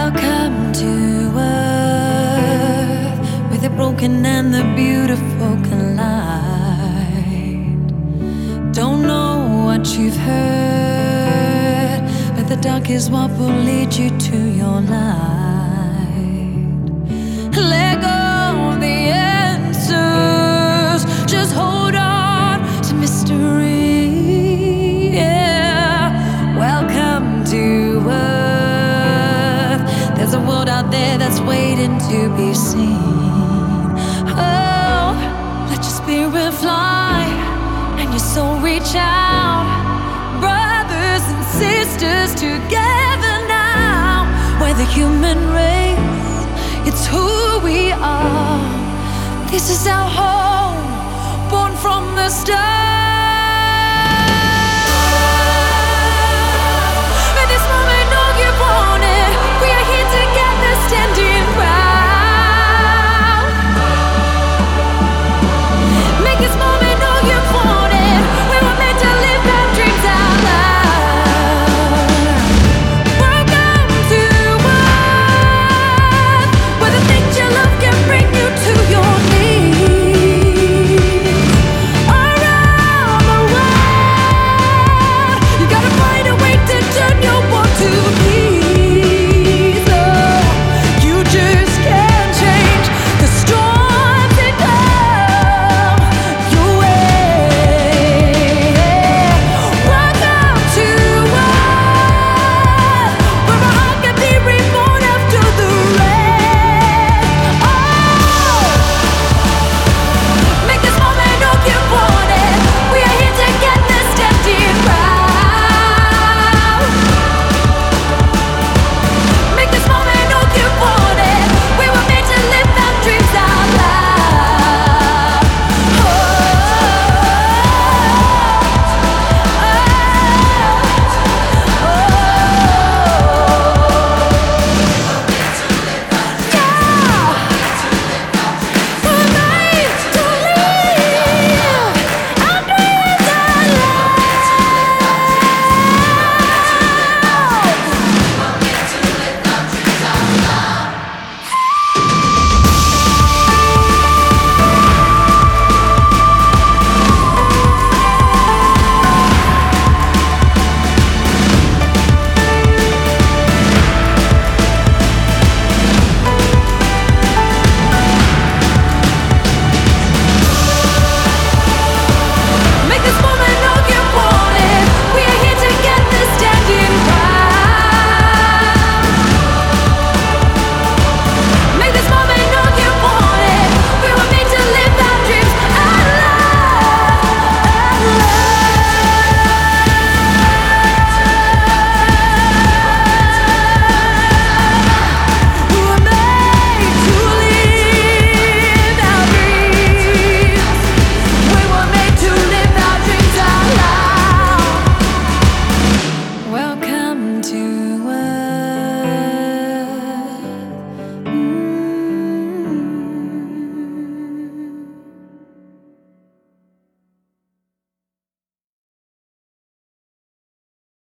Welcome to Earth, where the broken and the beautiful collide. Don't know what you've heard, but the dark is what will lead you to your light. Let go of the answers, just hold on to mystery. Yeah. Welcome to Earth. There's a world out there that's waiting to be seen. Oh, let your spirit fly and your soul reach out. Brothers and sisters together now. We're the human race, it's who we are. This is our home, born from the stars.